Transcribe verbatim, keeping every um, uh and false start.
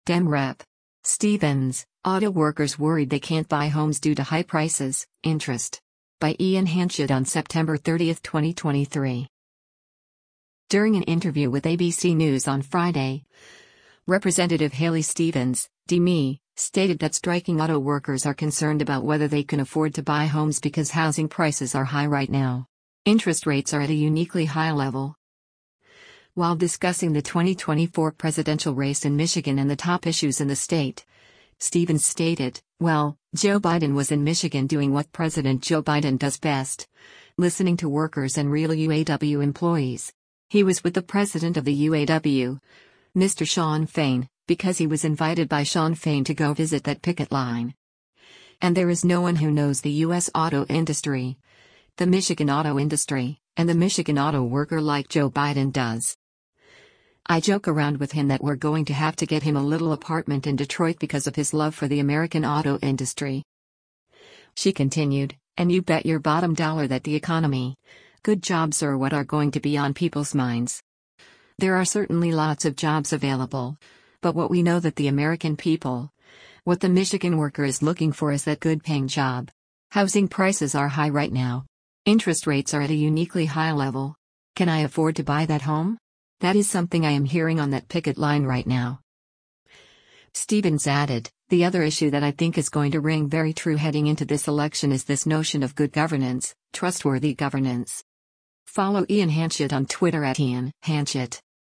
Dem Rep. Stevens, auto workers worried they can't buy homes due to high prices, interest. By Ian Hanchett on September thirtieth, twenty twenty-three. During an interview with A B C News on Friday, Representative Haley Stevens, D M E, stated that striking auto workers are concerned about whether they can afford to buy homes because housing prices are high right now. Interest rates are at a uniquely high level. While discussing the twenty twenty-four presidential race in Michigan and the top issues in the state, Stevens stated, "Well, Joe Biden was in Michigan doing what President Joe Biden does best: listening to workers and real U A W employees. He was with the president of the U A W, Mister Shawn Fain, because he was invited by Shawn Fain to go visit that picket line. And there is no one who knows the U S auto industry, the Michigan auto industry, and the Michigan auto worker like Joe Biden does. I joke around with him that we're going to have to get him a little apartment in Detroit because of his love for the American auto industry." She continued, "And you bet your bottom dollar that the economy, good jobs are what are going to be on people's minds. There are certainly lots of jobs available, but what we know that the American people, what the Michigan worker is looking for is that good-paying job. Housing prices are high right now. Interest rates are at a uniquely high level. Can I afford to buy that home? That is something I am hearing on that picket line right now." Stevens added, "The other issue that I think is going to ring very true heading into this election is this notion of good governance, trustworthy governance." Follow Ian Hanchett on Twitter at Ian Hanchett.